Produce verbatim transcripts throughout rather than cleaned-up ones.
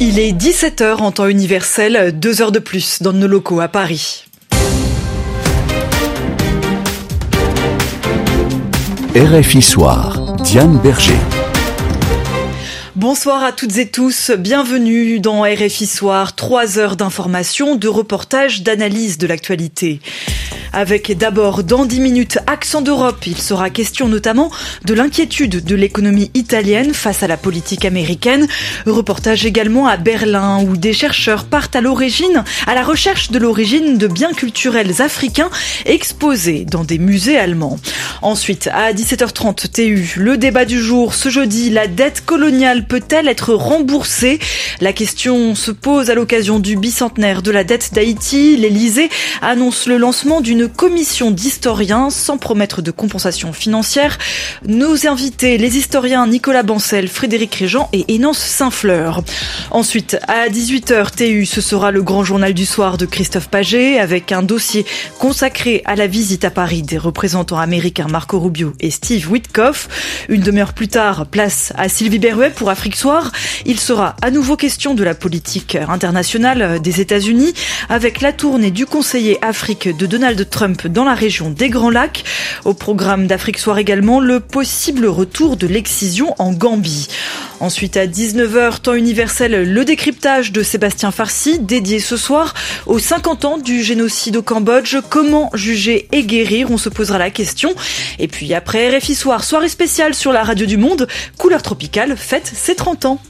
Il est dix-sept heures en temps universel, deux heures de plus dans nos locaux à Paris. R F I Soir, Diane Berger. Bonsoir à toutes et tous, bienvenue dans R F I Soir, trois heures d'information, de reportage, d'analyse de l'actualité. Avec d'abord, dans dix minutes, Accent d'Europe. Il sera question notamment de l'inquiétude de l'économie italienne face à la politique américaine. Reportage également à Berlin, où des chercheurs partent à l'origine, à la recherche de l'origine de biens culturels africains exposés dans des musées allemands. Ensuite, à dix-sept heures trente, T U, le débat du jour. Ce jeudi, la dette coloniale peut-elle être remboursée ? La question se pose à l'occasion du bicentenaire de la dette d'Haïti. L'Élysée annonce le lancement d'une commission d'historiens sans promettre de compensation financière. Nos invités, les historiens Nicolas Bancel, Frédéric Régent et Hénance Saint-Fleur. Ensuite, à dix-huit heures, T U, ce sera le grand journal du soir de Christophe Paget avec un dossier consacré à la visite à Paris des représentants américains Marco Rubio et Steve Witkoff. Une demi-heure plus tard, place à Sylvie Berruet pour Afrique Soir. Il sera à nouveau question de la politique internationale des États-Unis avec la tournée du conseiller Afrique de Donald Trump dans la région des Grands Lacs. Au programme d'Afrique Soir également, le possible retour de l'excision en Gambie. Ensuite, à dix-neuf heures, temps universel, le décryptage de Sébastien Farcy, dédié ce soir aux cinquante ans du génocide au Cambodge. Comment juger et guérir ? On se posera la question. Et puis après R F I Soir, soirée spéciale sur la radio du Monde, Couleur Tropicale fête ses trente ans.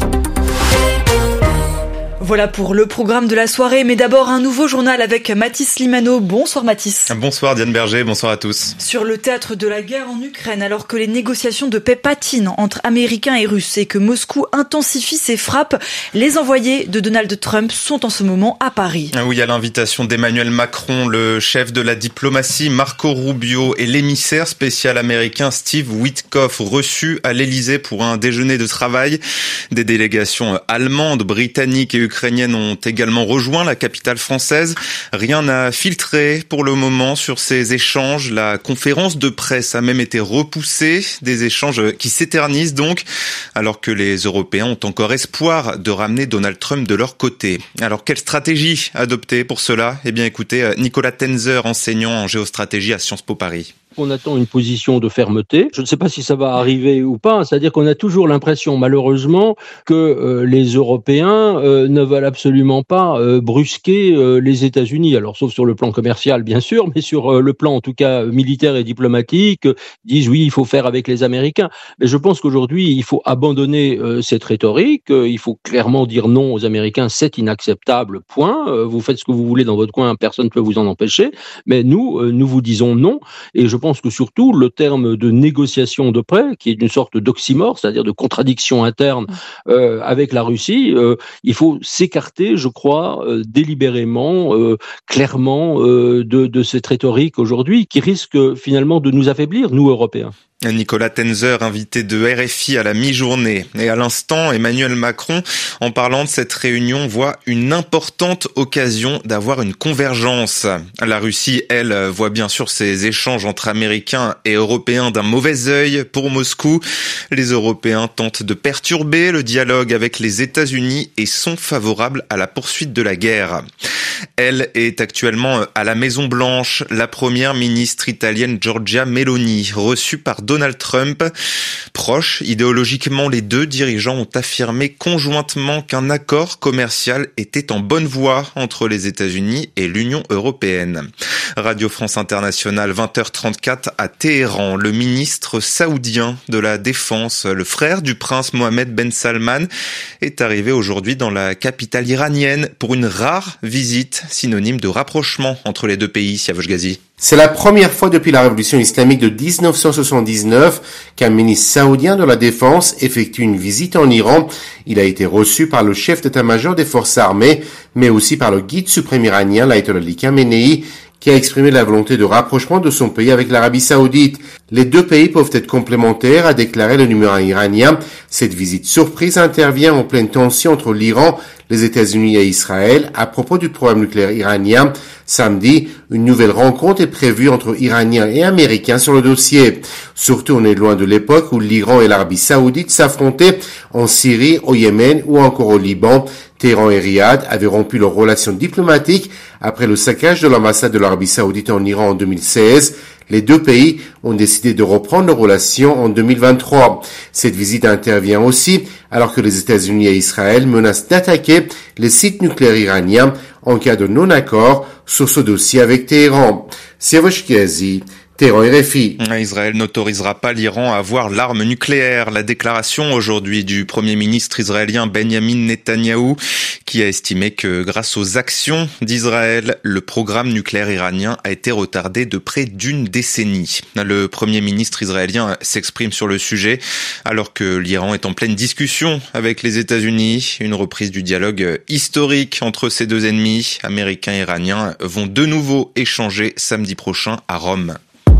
Voilà pour le programme de la soirée, mais d'abord un nouveau journal avec Mathis Limano. Bonsoir Mathis. Bonsoir Diane Berger, bonsoir à tous. Sur le théâtre de la guerre en Ukraine, alors que les négociations de paix patinent entre Américains et Russes et que Moscou intensifie ses frappes, les envoyés de Donald Trump sont en ce moment à Paris. Oui, à l'invitation d'Emmanuel Macron, le chef de la diplomatie Marco Rubio et l'émissaire spécial américain Steve Witkoff reçus à l'Élysée pour un déjeuner de travail. Des délégations allemandes, britanniques et ukrainiennes ont également rejoint la capitale française. Rien n'a filtré pour le moment sur ces échanges. La conférence de presse a même été repoussée. Des échanges qui s'éternisent donc, alors que les Européens ont encore espoir de ramener Donald Trump de leur côté. Alors, quelle stratégie adopter pour cela ? Eh bien, écoutez, Nicolas Tenzer, enseignant en géostratégie à Sciences Po Paris. On attend une position de fermeté. Je ne sais pas si ça va arriver ou pas. C'est-à-dire qu'on a toujours l'impression, malheureusement, que euh, les Européens euh, ne veulent absolument pas euh, brusquer euh, les États-Unis. Alors, sauf sur le plan commercial, bien sûr, mais sur euh, le plan, en tout cas, militaire et diplomatique, euh, disent oui, il faut faire avec les Américains. Mais je pense qu'aujourd'hui, il faut abandonner euh, cette rhétorique. Euh, il faut clairement dire non aux Américains. C'est inacceptable, point. Euh, vous faites ce que vous voulez dans votre coin, personne ne peut vous en empêcher. Mais nous, euh, nous vous disons non. Et je pense Je pense que surtout, le terme de négociation de paix, qui est une sorte d'oxymore, c'est-à-dire de contradiction interne euh, avec la Russie, euh, il faut s'écarter, je crois, euh, délibérément, euh, clairement, euh, de, de cette rhétorique aujourd'hui, qui risque finalement de nous affaiblir, nous, Européens. Nicolas Tenzer, invité de R F I à la mi-journée. Et à l'instant, Emmanuel Macron, en parlant de cette réunion, voit une importante occasion d'avoir une convergence. La Russie, elle, voit bien sûr ces échanges entre Américains et Européens d'un mauvais œil pour Moscou. Les Européens tentent de perturber le dialogue avec les États-Unis et sont favorables à la poursuite de la guerre. Elle est actuellement à la Maison-Blanche, la première ministre italienne Giorgia Meloni, reçue par Donald Trump. Proches, idéologiquement, les deux dirigeants ont affirmé conjointement qu'un accord commercial était en bonne voie entre les États-Unis et l'Union européenne. Radio France Internationale, vingt heures trente-quatre à Téhéran. Le ministre saoudien de la Défense, le frère du prince Mohammed Ben Salman, est arrivé aujourd'hui dans la capitale iranienne pour une rare visite, synonyme de rapprochement entre les deux pays. Siavosh Ghazi. C'est la première fois depuis la révolution islamique de dix-neuf cent soixante-dix-neuf qu'un ministre saoudien de la Défense effectue une visite en Iran. Il a été reçu par le chef d'état-major des forces armées, mais aussi par le guide suprême iranien, l'ayatollah Ali Khamenei, qui a exprimé la volonté de rapprochement de son pays avec l'Arabie Saoudite. Les deux pays peuvent être complémentaires, a déclaré le numéro un iranien. Cette visite surprise intervient en pleine tension entre l'Iran, les États-Unis et Israël à propos du programme nucléaire iranien. Samedi, une nouvelle rencontre est prévue entre Iraniens et Américains sur le dossier. Surtout, on est loin de l'époque où l'Iran et l'Arabie Saoudite s'affrontaient en Syrie, au Yémen ou encore au Liban. Téhéran et Riyad avaient rompu leurs relations diplomatiques après le saccage de l'ambassade de l'Arabie Saoudite en Iran en deux mille seize. Les deux pays ont décidé de reprendre leurs relations en deux mille vingt-trois. Cette visite intervient aussi alors que les États-Unis et Israël menacent d'attaquer les sites nucléaires iraniens en cas de non-accord sur ce dossier avec Téhéran. Siavash Kiazi, Téhéran R F I. Israël n'autorisera pas l'Iran à avoir l'arme nucléaire. La déclaration aujourd'hui du Premier ministre israélien Benjamin Netanyahou, qui a estimé que grâce aux actions d'Israël, le programme nucléaire iranien a été retardé de près d'une décennie. Le Premier ministre israélien s'exprime sur le sujet alors que l'Iran est en pleine discussion avec les États-Unis. Une reprise du dialogue historique entre ces deux ennemis, américains et iraniens, vont de nouveau échanger samedi prochain à Rome.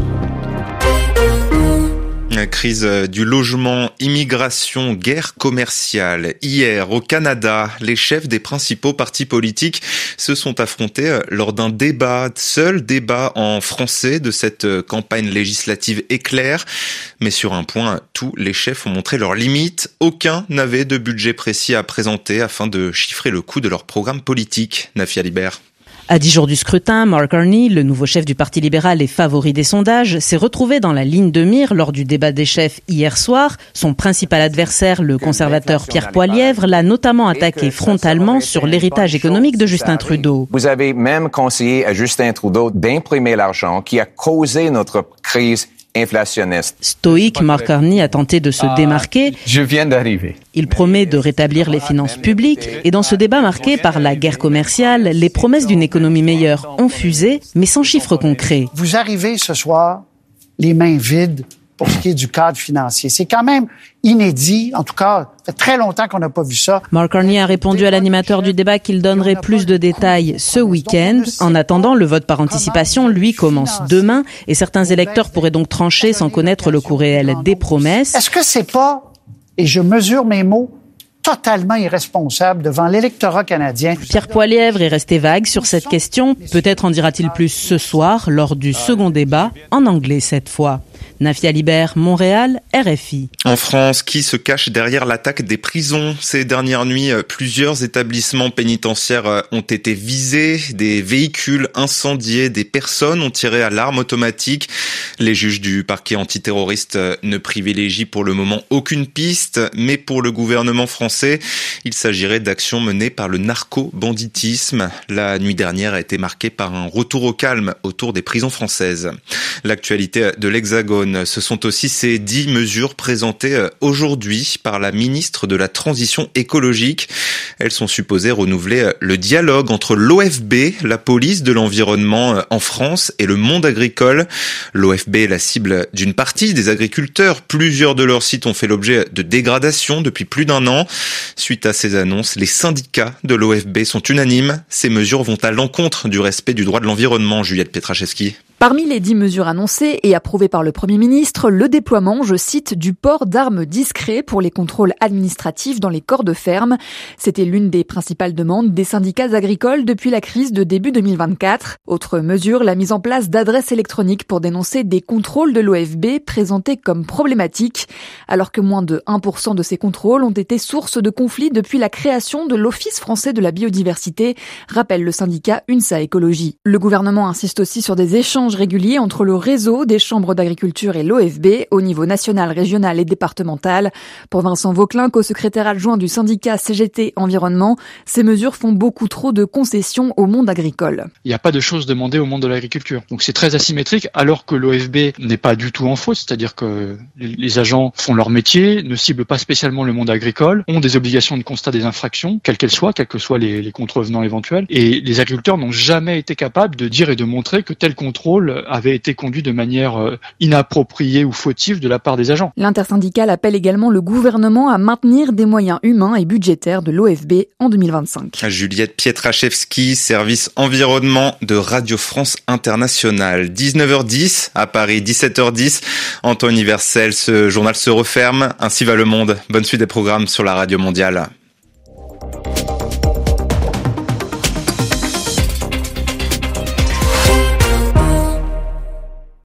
Crise du logement, immigration, guerre commerciale. Hier, au Canada, les chefs des principaux partis politiques se sont affrontés lors d'un débat, seul débat en français de cette campagne législative éclair. Mais sur un point, tous les chefs ont montré leurs limites. Aucun n'avait de budget précis à présenter afin de chiffrer le coût de leur programme politique. Nafia Libert. À dix jours du scrutin, Mark Carney, le nouveau chef du Parti libéral et favori des sondages, s'est retrouvé dans la ligne de mire lors du débat des chefs hier soir. Son principal adversaire, le conservateur Pierre Poilievre, l'a notamment attaqué frontalement sur l'héritage économique de Justin Trudeau. Vous avez même conseillé à Justin Trudeau d'imprimer l'argent qui a causé notre crise inflationniste. Stoïque, Mark Carney a tenté de se démarquer. Je viens d'arriver. Il promet de rétablir les finances publiques et dans ce débat marqué par la guerre commerciale, les promesses d'une économie meilleure ont fusé, mais sans chiffres concrets. Vous arrivez ce soir les mains vides pour ce qui est du cadre financier. C'est quand même inédit. En tout cas, ça fait très longtemps qu'on n'a pas vu ça. Mark Carney a répondu à l'animateur du débat qu'il donnerait plus de détails ce week-end. En attendant, le vote par anticipation, lui, commence demain et certains électeurs pourraient donc trancher sans connaître le coût réel des promesses. Est-ce que c'est pas, et je mesure mes mots, totalement irresponsable devant l'électorat canadien? Pierre Poilievre est resté vague sur cette question. Peut-être en dira-t-il plus ce soir, lors du second débat, en anglais cette fois. Nafia Libert, Montréal, R F I. En France, qui se cache derrière l'attaque des prisons? Ces dernières nuits, plusieurs établissements pénitentiaires ont été visés, des véhicules incendiés, des personnes ont tiré à l'arme automatique. Les juges du parquet antiterroriste ne privilégient pour le moment aucune piste, mais pour le gouvernement français, il s'agirait d'actions menées par le narco-banditisme. La nuit dernière a été marquée par un retour au calme autour des prisons françaises. L'actualité de l'Hexagone, ce sont aussi ces dix mesures présentées aujourd'hui par la ministre de la Transition écologique. Elles sont supposées renouveler le dialogue entre l'O F B, la police de l'environnement en France, et le monde agricole. L'O F B est la cible d'une partie des agriculteurs. Plusieurs de leurs sites ont fait l'objet de dégradation depuis plus d'un an. Suite à ces annonces, les syndicats de l'O F B sont unanimes. Ces mesures vont à l'encontre du respect du droit de l'environnement. Juliette Pietraszewski. Parmi les dix mesures annoncées et approuvées par le Premier ministre, le déploiement, je cite, du port d'armes discret pour les contrôles administratifs dans les corps de ferme. C'était l'une des principales demandes des syndicats agricoles depuis la crise de début deux mille vingt-quatre. Autre mesure, la mise en place d'adresses électroniques pour dénoncer des contrôles de l'O F B présentés comme problématiques, alors que moins de un pour cent de ces contrôles ont été source de conflits depuis la création de l'Office français de la biodiversité, rappelle le syndicat UNSA Écologie. Le gouvernement insiste aussi sur des échanges réguliers entre le réseau des chambres d'agriculture et l'O F B au niveau national, régional et départemental. Pour Vincent Vauclin, co-secrétaire adjoint du syndicat C G T Environnement, ces mesures font beaucoup trop de concessions au monde agricole. Il n'y a pas de choses demandées au monde de l'agriculture. Donc c'est très asymétrique alors que l'O F B n'est pas du tout en faute, c'est-à-dire que les agents font leur métier, ne ciblent pas spécialement le monde agricole, ont des obligations de constat des infractions, quelles qu'elles soient, quels que soient les, les contrevenants éventuels. Et les agriculteurs n'ont jamais été capables de dire et de montrer que tel contrôle avait été conduit de manière inappropriée ou fautive de la part des agents. L'intersyndicale appelle également le gouvernement à maintenir des moyens humains et budgétaires de l'O F B en deux mille vingt-cinq. Juliette Pietraszewski, service environnement de Radio France Internationale. dix-neuf heures dix à Paris, dix-sept heures dix en temps universel. Ce journal se referme. Ainsi va le monde. Bonne suite des programmes sur la Radio Mondiale.